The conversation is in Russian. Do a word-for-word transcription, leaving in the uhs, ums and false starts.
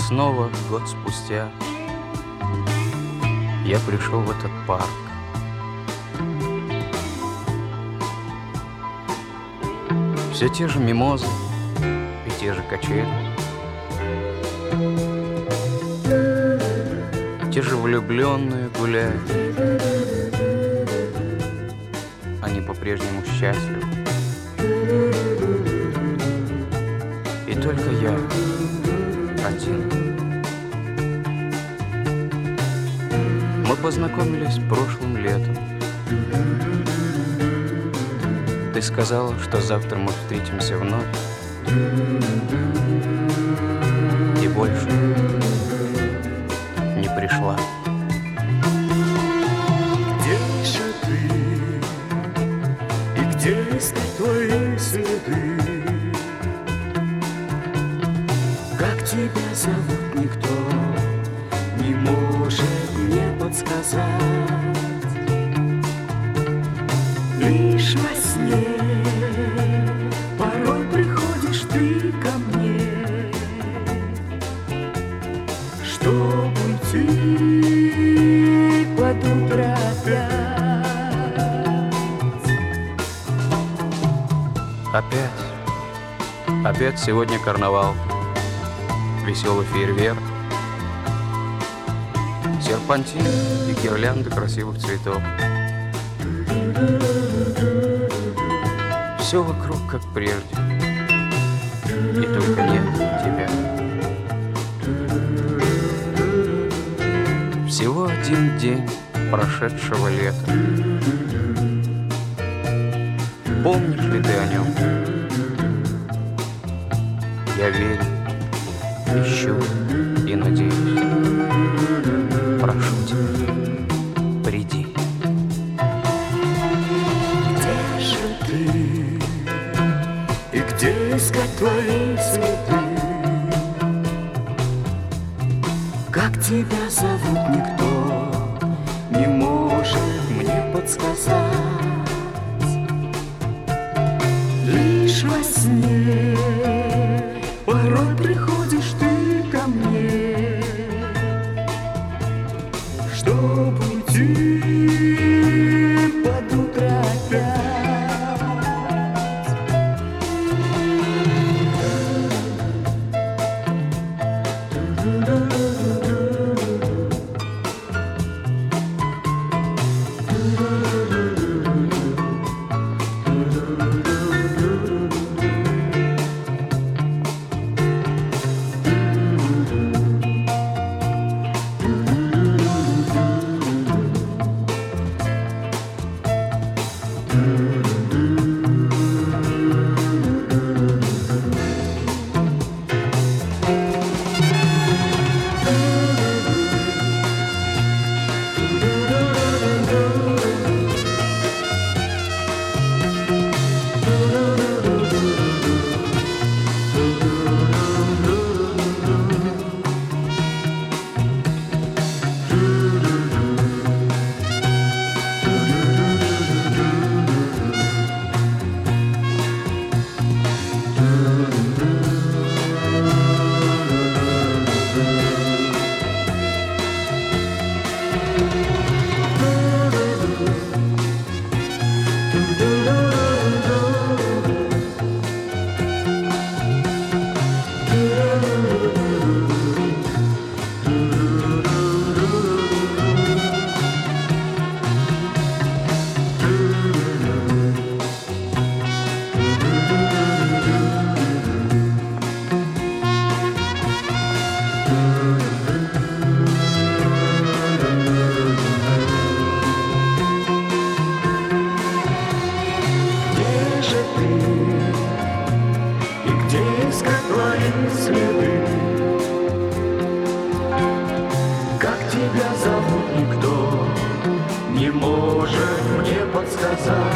снова, год спустя, я пришел в этот парк. Все те же мимозы и те же качели, те же влюбленные гуляют. Они по-прежнему счастливы. И только я один. Мы познакомились прошлым летом. Ты сказала, что завтра мы встретимся вновь. И больше не пришла. Где же ты? И где искать твои следы? Как тебя зовут, никто не может мне подсказать. Лишь во сне порой приходишь ты ко мне, чтоб уйти под утро опять. Опять, опять сегодня карнавал, веселый фейерверк, серпантин и гирлянды красивых цветов. Все вокруг как прежде, и только нет тебя. Всего один день прошедшего лета. Помнишь ли ты о нем? Я верю, ищу и надеюсь. Прошу тебя, приди. Где же ты? И где искать твои следы? Как тебя зовут, никто не может мне подсказать. Лишь во сне порой приходишь ты ко мне, чтоб уйти под утро опять. Следы. Как тебя зовут, никто не может мне подсказать.